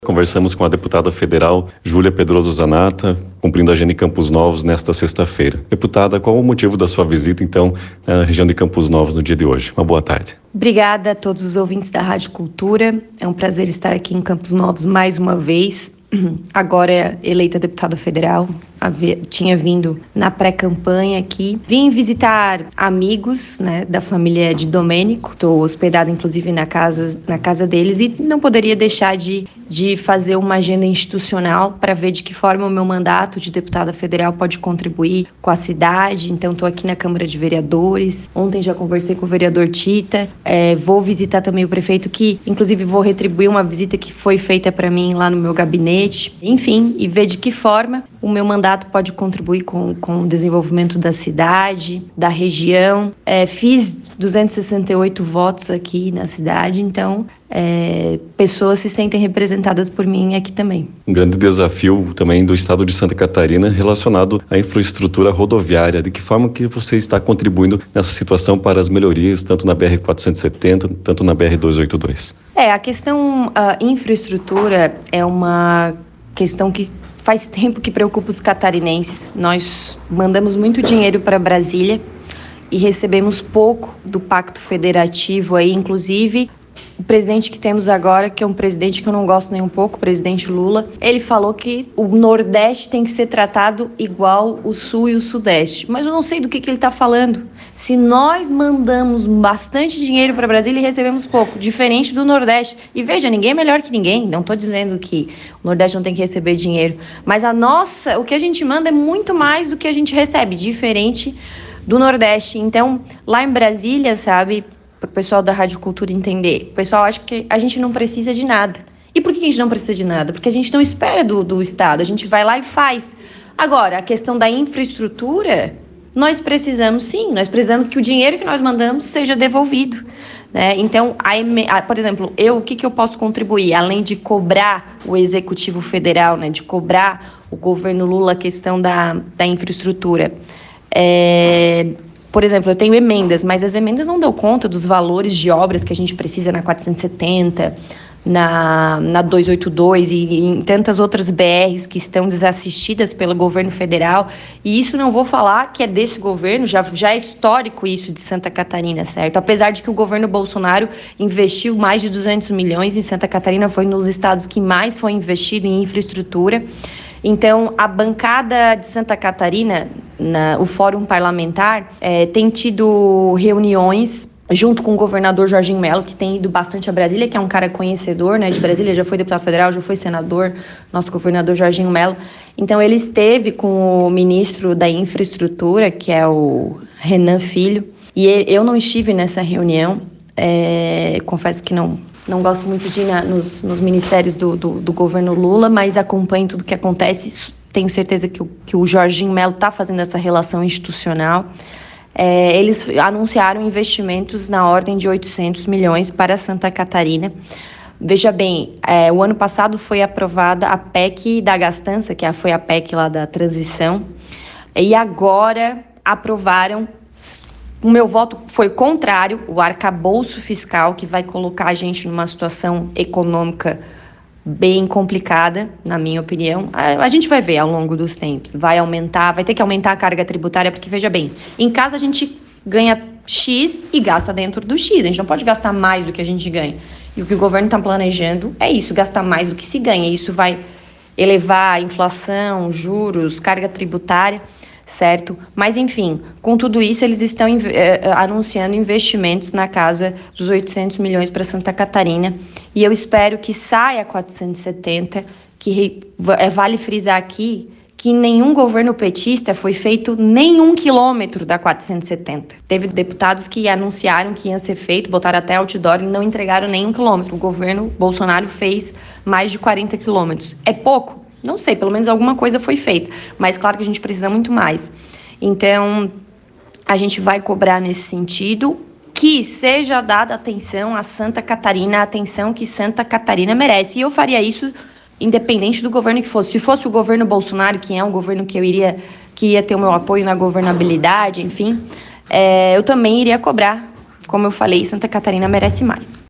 Conversamos com a deputada federal Júlia Pedroso Zanatta, cumprindo a agenda em Campos Novos nesta sexta-feira. Deputada, qual o motivo da sua visita, então, na região de Campos Novos no dia de hoje? Uma boa tarde. Obrigada a todos os ouvintes da Rádio Cultura. É um prazer estar aqui em Campos Novos mais uma vez. Agora eleita deputada federal, tinha vindo na pré-campanha aqui. Vim visitar amigos, da família de Domênico. Estou hospedada, inclusive, na casa deles e não poderia deixar de fazer uma agenda institucional para ver de que forma o meu mandato de deputada federal pode contribuir com a cidade. Então, estou aqui na Câmara de Vereadores. Ontem já conversei com o vereador Tita. Vou visitar também o prefeito, que, inclusive, vou retribuir uma visita que foi feita para mim lá no meu gabinete. Enfim, e ver de que forma o meu mandato pode contribuir com o desenvolvimento da cidade, da região. Fiz 268 votos aqui na cidade, então pessoas se sentem representadas por mim aqui também. Um grande desafio também do estado de Santa Catarina relacionado à infraestrutura rodoviária. De que forma que você está contribuindo nessa situação para as melhorias, tanto na BR-470, tanto na BR-282? A questão infraestrutura é uma questão que faz tempo que preocupa os catarinenses. Nós mandamos muito dinheiro para Brasília e recebemos pouco do Pacto Federativo aí, inclusive. O presidente que temos agora, que é um presidente que eu não gosto nem um pouco, o presidente Lula, ele falou que o Nordeste tem que ser tratado igual o Sul e o Sudeste. Mas eu não sei do que ele está falando. Se nós mandamos bastante dinheiro para Brasília e recebemos pouco, diferente do Nordeste. E veja, ninguém é melhor que ninguém. Não estou dizendo que o Nordeste não tem que receber dinheiro. Mas o que a gente manda é muito mais do que a gente recebe, diferente do Nordeste. Então, lá em Brasília, sabe, para o pessoal da Rádio Cultura entender, o pessoal acha que a gente não precisa de nada. E por que a gente não precisa de nada? Porque a gente não espera do Estado, a gente vai lá e faz. Agora, a questão da infraestrutura, nós precisamos sim, nós precisamos que o dinheiro que nós mandamos seja devolvido. Então, por exemplo, o que eu posso contribuir, além de cobrar o Executivo Federal, de cobrar o governo Lula a questão da infraestrutura? Por exemplo, eu tenho emendas, mas as emendas não dão conta dos valores de obras que a gente precisa na 470, na 282 e em tantas outras BRs que estão desassistidas pelo governo federal. E isso não vou falar que é desse governo, já é histórico isso de Santa Catarina, certo? Apesar de que o governo Bolsonaro investiu mais de 200 milhões em Santa Catarina, foi nos estados que mais foi investido em infraestrutura. Então, a bancada de Santa Catarina, o Fórum Parlamentar, tem tido reuniões junto com o governador Jorginho Melo, que tem ido bastante a Brasília, que é um cara conhecedor de Brasília, já foi deputado federal, já foi senador, nosso governador Jorginho Melo. Então, ele esteve com o ministro da Infraestrutura, que é o Renan Filho, e eu não estive nessa reunião, confesso que não gosto muito de ir nos ministérios do governo Lula, mas acompanho tudo que acontece. Tenho certeza que o Jorginho Melo está fazendo essa relação institucional. Eles anunciaram investimentos na ordem de 800 milhões para Santa Catarina. Veja bem, o ano passado foi aprovada a PEC da gastança, que foi a PEC lá da transição, e agora aprovaram. O meu voto foi contrário, o arcabouço fiscal, que vai colocar a gente numa situação econômica bem complicada, na minha opinião. A gente vai ver ao longo dos tempos. Vai ter que aumentar a carga tributária, porque, veja bem, em casa a gente ganha X e gasta dentro do X. A gente não pode gastar mais do que a gente ganha. E o que o governo está planejando é isso, gastar mais do que se ganha. Isso vai elevar a inflação, juros, carga tributária, certo? Mas, enfim, com tudo isso, eles estão anunciando investimentos na casa dos 800 milhões para Santa Catarina. E eu espero que saia a 470, que vale frisar aqui que nenhum governo petista foi feito nenhum quilômetro da 470. Teve deputados que anunciaram que ia ser feito, botaram até outdoor e não entregaram nenhum quilômetro. O governo Bolsonaro fez mais de 40 quilômetros. É pouco? Não sei, pelo menos alguma coisa foi feita, mas claro que a gente precisa muito mais. Então, a gente vai cobrar nesse sentido que seja dada atenção a Santa Catarina, a atenção que Santa Catarina merece. E eu faria isso independente do governo que fosse. Se fosse o governo Bolsonaro, que é um governo que que ia ter o meu apoio na governabilidade, enfim, eu também iria cobrar. Como eu falei, Santa Catarina merece mais.